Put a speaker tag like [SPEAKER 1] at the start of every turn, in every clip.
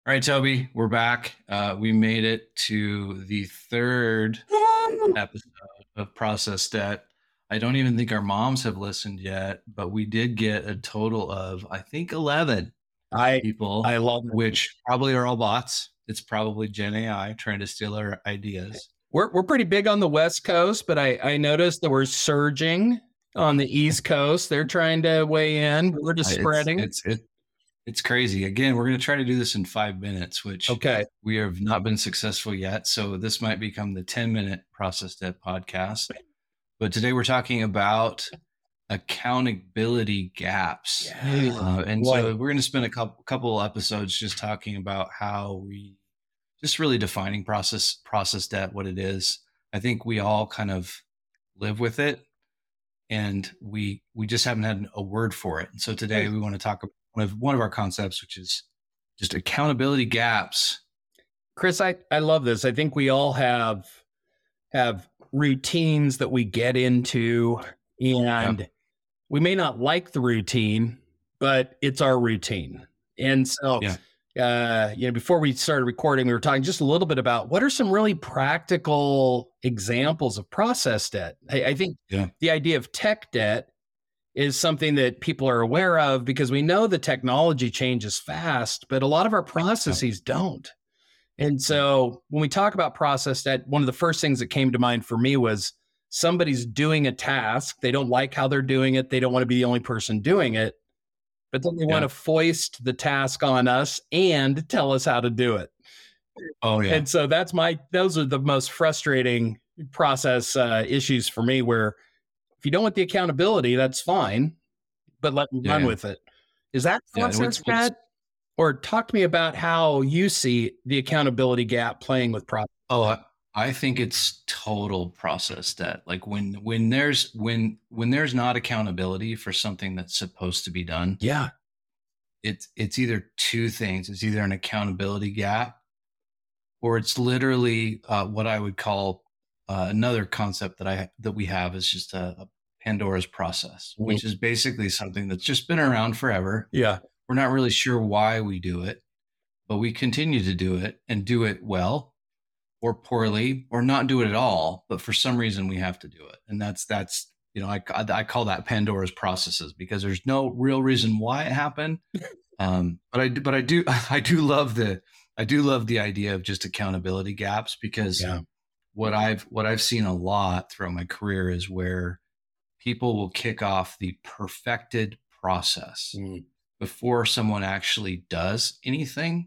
[SPEAKER 1] All right, Toby, we're back. We made it to the third episode of Process Debt. I don't even think our moms have listened yet, but we did get a total of, I think, 11
[SPEAKER 2] I
[SPEAKER 1] people,
[SPEAKER 2] love it.
[SPEAKER 1] which probably are all bots. It's probably Gen AI trying to steal our ideas.
[SPEAKER 2] We're pretty big on the West Coast, but I noticed that we're surging on the East Coast. They're trying to weigh in. We're just spreading.
[SPEAKER 1] It's crazy. Again, we're going to try to do this in 5 minutes, which
[SPEAKER 2] Okay.
[SPEAKER 1] we have not been successful yet. So this might become the 10-minute Process Debt podcast. But today we're talking about accountability gaps. So we're going to spend a couple episodes just talking about how we just really defining process debt, what it is. I think we all kind of live with it, and we just haven't had a word for it. And so today we want to talk about one of our concepts, which is just accountability gaps.
[SPEAKER 2] Chris, I love this. I think we all have routines that we get into, and we may not like the routine, but it's our routine. And so, before we started recording, we were talking just a little bit about what are some really practical examples of process debt. I think the idea of tech debt is something that people are aware of because we know the technology changes fast, but a lot of our processes don't. And so when we talk about process debt, one of the first things that came to mind for me was somebody's doing a task. They don't like how they're doing it. They don't want to be the only person doing it, but then they want to foist the task on us and tell us how to do it.
[SPEAKER 1] Oh, yeah.
[SPEAKER 2] And so those are the most frustrating process issues for me, where if you don't want the accountability, that's fine, but let me run with it. Is that process debt? Or talk to me about how you see the accountability gap playing with process.
[SPEAKER 1] Oh, I think it's total process debt. Like when there's not accountability for something that's supposed to be done.
[SPEAKER 2] Yeah.
[SPEAKER 1] It's either two things. It's either an accountability gap, or it's literally what I would call another concept that we have is just a Pandora's process, which is basically something that's just been around forever.
[SPEAKER 2] Yeah.
[SPEAKER 1] We're not really sure why we do it, but we continue to do it and do it well or poorly or not do it at all. But for some reason we have to do it. And that's, I call that Pandora's processes because there's no real reason why it happened. But I do love the idea of just accountability gaps, because what I've seen a lot throughout my career is where people will kick off the perfected process before someone actually does anything.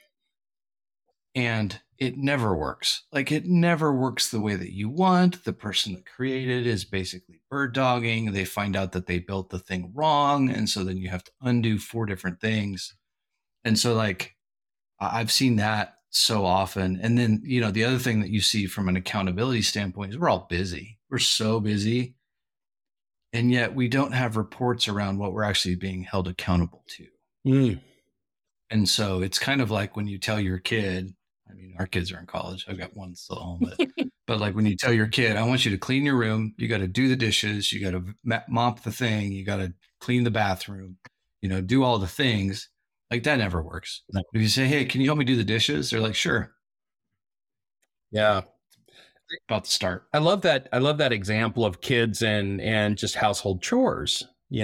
[SPEAKER 1] And it never works. Like, it never works the way that you want. The person that created is basically bird dogging. They find out that they built the thing wrong. And so then you have to undo 4 different things. And so, like, I've seen that so often. And then, the other thing that you see from an accountability standpoint is we're all busy. We're so busy. And yet we don't have reports around what we're actually being held accountable to. And so it's kind of like when you tell your kid, I mean, our kids are in college. I've got one still at home, but like when you tell your kid, I want you to clean your room. You got to do the dishes. You got to mop the thing. You got to clean the bathroom, do all the things. Like, that never works. No. If you say, hey, can you help me do the dishes? They're like, sure.
[SPEAKER 2] Yeah.
[SPEAKER 1] About to start.
[SPEAKER 2] I love that example of kids and just household chores.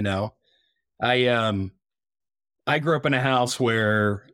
[SPEAKER 2] I grew up in a house where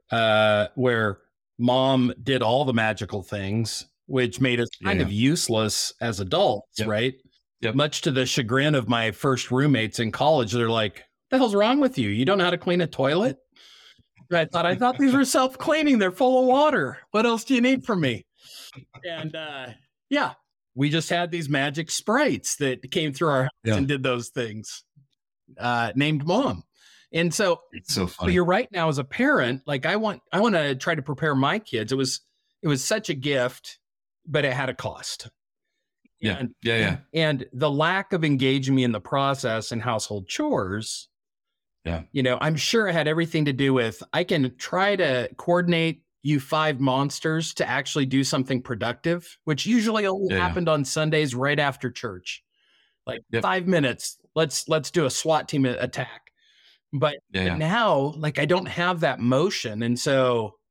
[SPEAKER 2] mom did all the magical things, which made us kind of useless as adults, right?
[SPEAKER 1] Yep.
[SPEAKER 2] Much to the chagrin of my first roommates in college. They're like, "What the hell's wrong with you? You don't know how to clean a toilet?" I thought these were self-cleaning. They're full of water. What else do you need from me? And we just had these magic sprites that came through our house and did those things, named Mom. And so
[SPEAKER 1] it's so funny.
[SPEAKER 2] But you're right. Now, as a parent, like, I want to try to prepare my kids. It was such a gift, but it had a cost. And the lack of engaging me in the process and household chores, I'm sure it had everything to do with, I can try to coordinate you 5 monsters to actually do something productive, which usually only happened on Sundays right after church. Like 5 minutes, let's do a SWAT team attack. But now, like, I don't have that motion. And so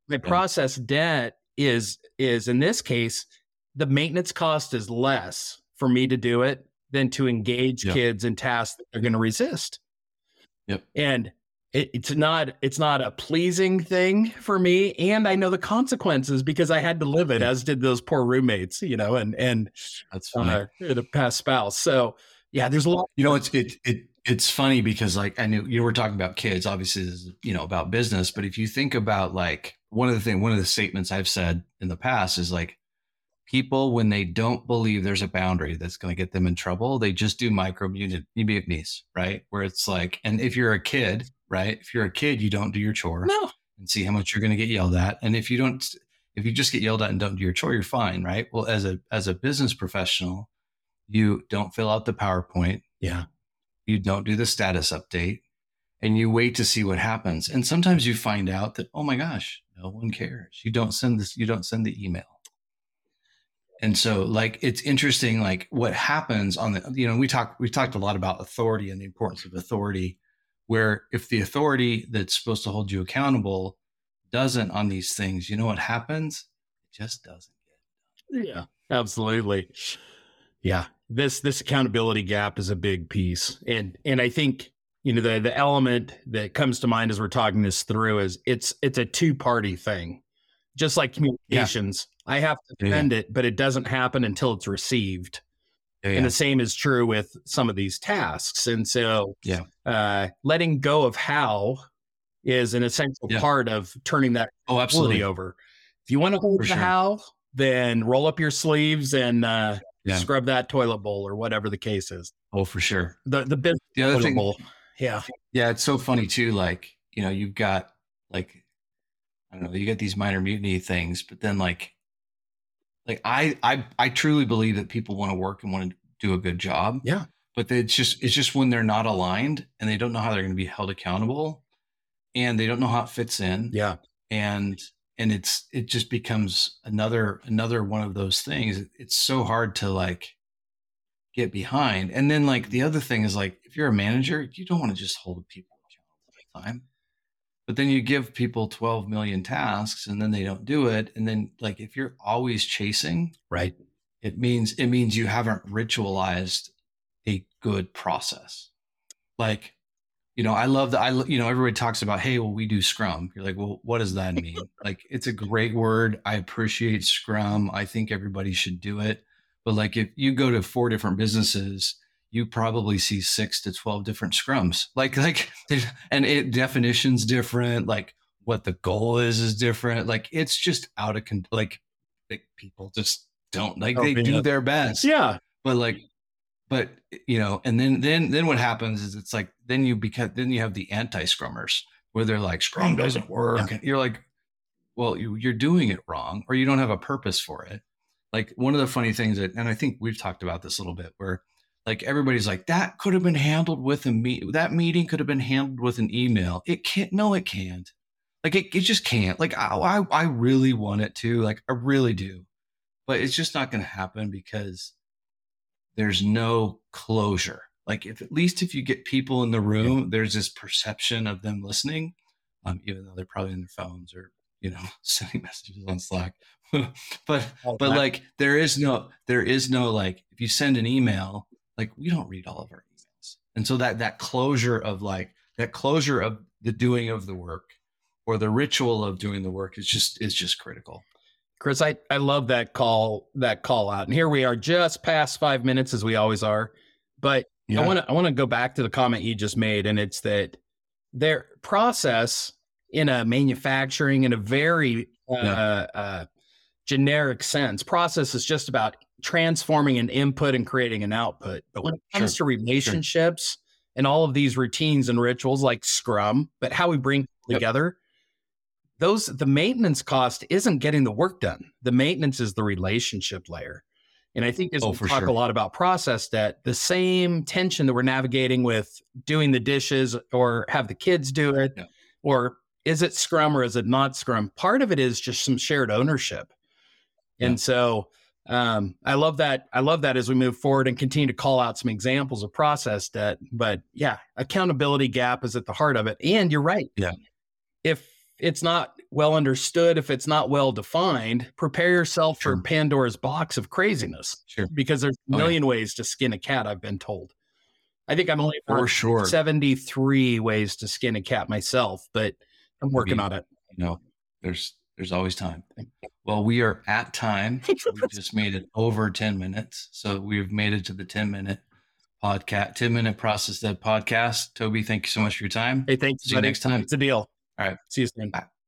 [SPEAKER 2] my process debt is in this case, the maintenance cost is less for me to do it than to engage kids in tasks that they're going to resist.
[SPEAKER 1] Yep.
[SPEAKER 2] And it's not a pleasing thing for me. And I know the consequences because I had to live it, as did those poor roommates, and
[SPEAKER 1] that's funny.
[SPEAKER 2] A past spouse. So yeah, there's a lot.
[SPEAKER 1] It's funny because like, I knew we're talking about kids, obviously this is, about business, but if you think about like one of the statements I've said in the past is like, people, when they don't believe there's a boundary that's going to get them in trouble, they just do micro mutinies, right? Where it's like, and if you're a kid, right? If you're a kid, you don't do your chore and see how much you're going to get yelled at. And if you just get yelled at and don't do your chore, you're fine, right? Well, as a business professional, you don't fill out the PowerPoint.
[SPEAKER 2] Yeah.
[SPEAKER 1] You don't do the status update, and you wait to see what happens. And sometimes you find out that, oh my gosh, no one cares. You don't send the email. And so like, it's interesting, like what happens on the, we talked a lot about authority and the importance of authority, where if the authority that's supposed to hold you accountable doesn't on these things, you know what happens? It just doesn't get
[SPEAKER 2] done. Yeah, absolutely. Yeah. This accountability gap is a big piece. And I think, the element that comes to mind as we're talking this through is it's a two-party thing. Just like communications, I have to send it, but it doesn't happen until it's received. And the same is true with some of these tasks. And so letting go of how is an essential part of turning that
[SPEAKER 1] absolutely
[SPEAKER 2] over. If you want to hold the how, then roll up your sleeves and scrub that toilet bowl or whatever the case is.
[SPEAKER 1] Oh, for sure.
[SPEAKER 2] The business toilet bowl. Yeah.
[SPEAKER 1] Yeah. It's so funny too. Like, you've got like, I don't know, you get these minor mutiny things, but then like I truly believe that people want to work and want to do a good job.
[SPEAKER 2] Yeah.
[SPEAKER 1] But it's just when they're not aligned and they don't know how they're going to be held accountable and they don't know how it fits in.
[SPEAKER 2] Yeah.
[SPEAKER 1] And it just becomes another one of those things. It's so hard to like get behind. And then like the other thing is like, if you're a manager, you don't want to just hold people accountable all the time. But then you give people 12 million tasks and then they don't do it. And then like, if you're always chasing,
[SPEAKER 2] right,
[SPEAKER 1] it means you haven't ritualized a good process. Like, I love that. Everybody talks about, hey, well, we do Scrum. You're like, well, what does that mean? Like, it's a great word. I appreciate Scrum. I think everybody should do it. But like, if you go to 4 different businesses, you probably see 6 to 12 different scrums, and definition's different. Like what the goal is different. Like it's just out of like people just don't they do their best.
[SPEAKER 2] Yeah.
[SPEAKER 1] But and then what happens is it's like, then you have the anti-scrummers where they're like, Scrum doesn't work. Yeah. And you're like, well, you're doing it wrong, or you don't have a purpose for it. Like one of the funny things and I think we've talked about this a little bit, where like everybody's like, that could have been handled with that meeting could have been handled with an email. It can't. No, it can't. Like it just can't. Like I really want it to. Like I really do, but it's just not going to happen because there's no closure. Like at least if you get people in the room, there's this perception of them listening, even though they're probably on their phones or sending messages on Slack. but like there is no like, if you send an email, like we don't read all of our emails. And so that closure of the doing of the work or the ritual of doing the work is just critical.
[SPEAKER 2] Chris, I love that call out. And here we are just past 5 minutes, as we always are. But I want to go back to the comment you just made. And it's that their process in a manufacturing, in a very generic sense, process is just about transforming an input and creating an output. But when it comes to relationships and all of these routines and rituals like Scrum, but how we bring together, the maintenance cost isn't getting the work done. The maintenance is the relationship layer. And I think as we talk a lot about process debt, the same tension that we're navigating with doing the dishes or have the kids do it, or is it Scrum or is it not Scrum? Part of it is just some shared ownership. And so I love that. I love that as we move forward and continue to call out some examples of process debt. But accountability gap is at the heart of it. And you're right.
[SPEAKER 1] Yeah.
[SPEAKER 2] If it's not well understood, if it's not well defined, prepare yourself for Pandora's box of craziness.
[SPEAKER 1] Sure.
[SPEAKER 2] Because there's a million ways to skin a cat, I've been told. I think I'm only
[SPEAKER 1] for sure
[SPEAKER 2] 73 ways to skin a cat myself, but I'm working on it.
[SPEAKER 1] There's always time. Well, we are at time. We just made it over 10 minutes. So we've made it to the 10-minute podcast, 10-minute Process Dev podcast. Toby, thank you so much for your time.
[SPEAKER 2] Hey, thanks.
[SPEAKER 1] See you next time.
[SPEAKER 2] It's a deal.
[SPEAKER 1] All right.
[SPEAKER 2] See you soon.
[SPEAKER 1] Bye.